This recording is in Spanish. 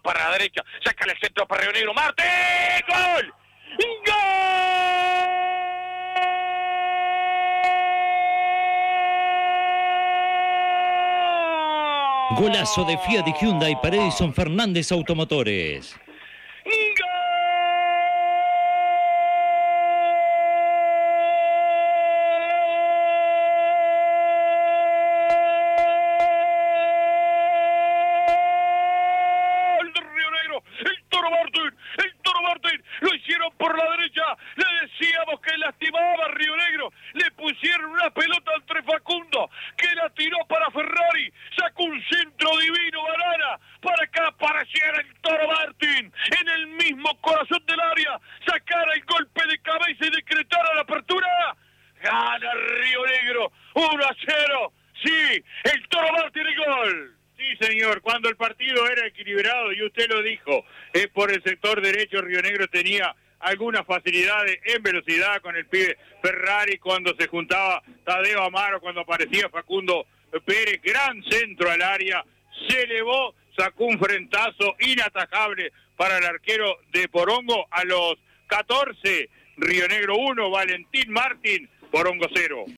para la derecha, saca el centro para Río Negro, Martín, ¡gol! ¡Gol! Golazo de Fiat y Hyundai para Edison Fernández Automotores. Lo hicieron por la derecha, le decíamos que lastimaba a Río Negro, le pusieron una pelota entre Facundo, que la tiró para Ferrari, sacó un centro divino, Banana, para que apareciera el Toro Martín, en el mismo corazón del área, sacara el golpe de cabeza y decretara la apertura. Gana Río Negro, 1-0, sí, el Toro Martín y gol. Sí, señor, cuando el partido era equilibrado, y usted lo dijo, por el sector derecho Río Negro tenía algunas facilidades en velocidad con el pibe Ferrari, cuando se juntaba Tadeo Amaro, cuando aparecía Facundo Pérez, gran centro al área, se elevó, sacó un frentazo inatajable para el arquero de Porongo. A los 14, Río Negro 1, Valentín Martín, Porongo 0.